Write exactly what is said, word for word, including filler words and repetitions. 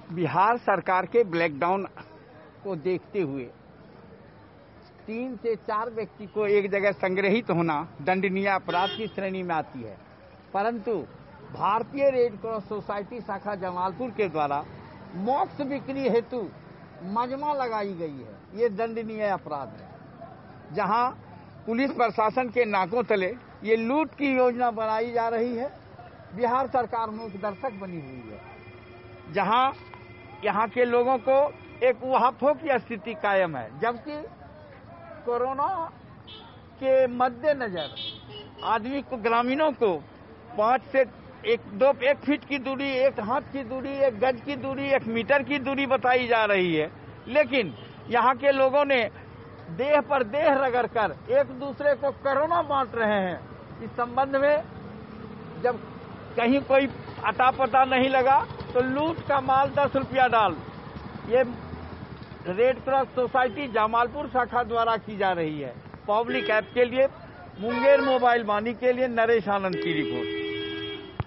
बिहार सरकार के ब्लैकडाउन को देखते हुए तीन से चार व्यक्ति को एक जगह संग्रहित होना दंडनीय अपराध की श्रेणी में आती है, परंतु भारतीय रेड क्रॉस सोसाइटी शाखा जमालपुर के द्वारा मॉक्स बिक्री हेतु मजमा लगाई गई है। ये दंडनीय अपराध है, जहां पुलिस प्रशासन के नाकों तले ये लूट की योजना बनाई जा रही है। बिहार सरकार मूकदर्शक बनी हुई है, जहां यहां के लोगों को एक उहापोह की स्थिति कायम है, जबकि कोरोना के मद्देनजर आदमी को, ग्रामीणों को पांच से एक दो एक फीट की दूरी, एक हाथ की दूरी, एक गज की दूरी, एक मीटर की दूरी बताई जा रही है। लेकिन यहाँ के लोगों ने देह पर देह रगड़कर एक दूसरे को कोरोना बांट रहे हैं। इस संबंध में जब कहीं कोई अता पता नहीं लगा तो लूट का माल दस रुपया डाल, ये रेड क्रॉस सोसाइटी जमालपुर शाखा द्वारा की जा रही है। पब्लिक ऐप के लिए मुंगेर मोबाइल वाणी के लिए नरेश आनंद की रिपोर्ट।